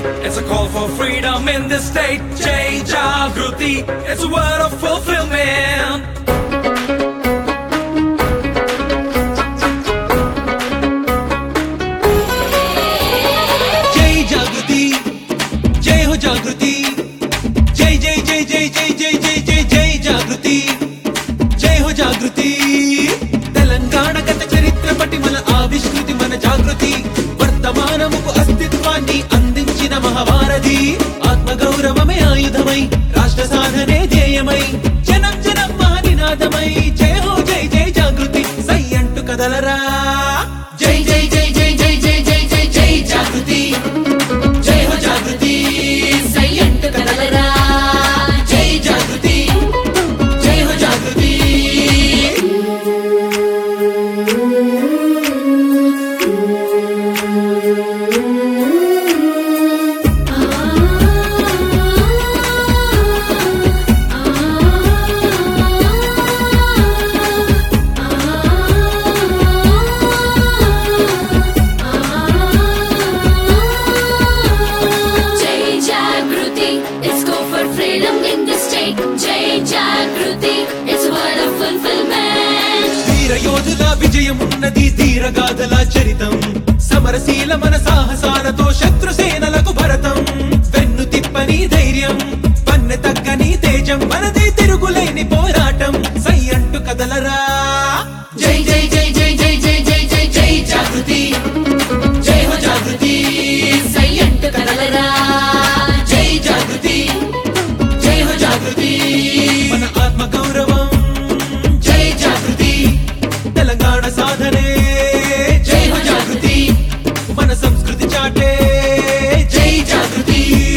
It's a call for freedom in this state. Jai Jagruti, it's a word of fulfillment. Jai Jagruti, Jai ho Jagruti, Jai Jai Jai Jai Jai Jai Jai Jai Jai Jagruti, Jai ho Jagruti. Telangana గత చరిత్ర పటి మన ఆవిష్కృతి మన జాగృతి వర్తమానముకు అస్తిత్వాన్ని అందించిన మహావారధి ఆత్మగౌరవమే ఆయుధమై రాష్ట్ర సాధనే ధ్యేయమై జనం జనం మహానినాదమై జై హో జై జై జాగృతి సై అంటూ కదలరా జై జై జై జై జై జై జై జై జై జాగృతి జై హో జాగృతి సై అంటూ కదలరా జై జాగృతి జై హో జాగృతి Let's go for freedom in the state. Jai Jagruti, it's a word of fulfillment. వీర యోధుల విజయమున్నది ధీరగాథల చరితం సమరశీల మన సాహసాలతో శత్రుసేనలకు భరతం వెన్ను తిప్పని ధైర్యం పన్నె తగ్గని తేజం మనది తిరుగులేని పోరాటం సై అంటూ కదలరా జై జై జై జై జై జై జై జై జై జాగృతి జై హో జాగృతి సై అంటూ కదలరా జై జాగృతి జై హో జాగృతి మన ఆత్మ గౌరవం జై జాగృతి తెలంగాణ సాధనే జై హో జాగృతి మన సంస్కృతి చాటే జై జాగృతి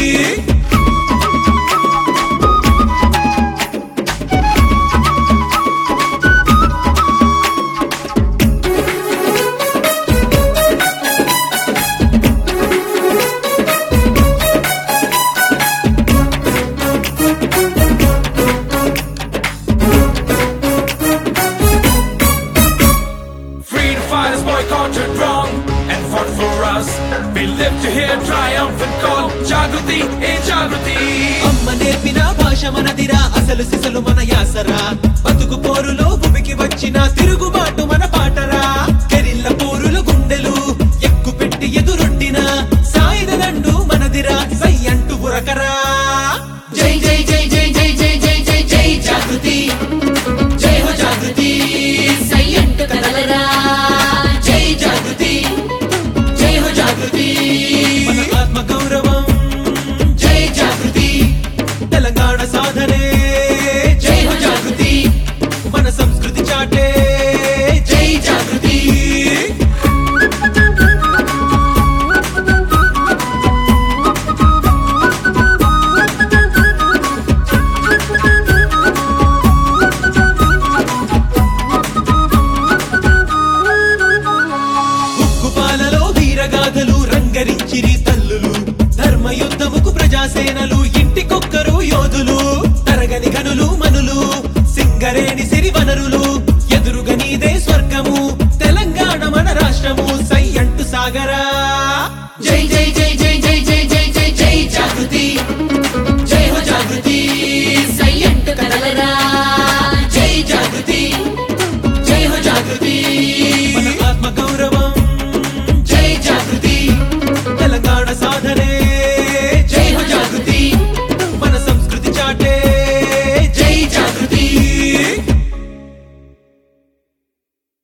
Freedom fighters boycotted wrong and fought for us. We live to hear triumphant call. Jagruti, hey Jagruti. అమ్మ నేర్పిన భాష మనదిరా అసలు సిసలు మన యాసరా బతుకు పోరులో భూమికి వచ్చిన తిరుగుబాటు మన పాటరా కెరిల్ల పోరులు గుండెలు ఎక్కు పెట్టి ఎదురొడ్డిన సాయుధ దండు మనదిరా సై అంటూ ఉరకరా జై జై జై జై జై జై జై జై జై జాగృతి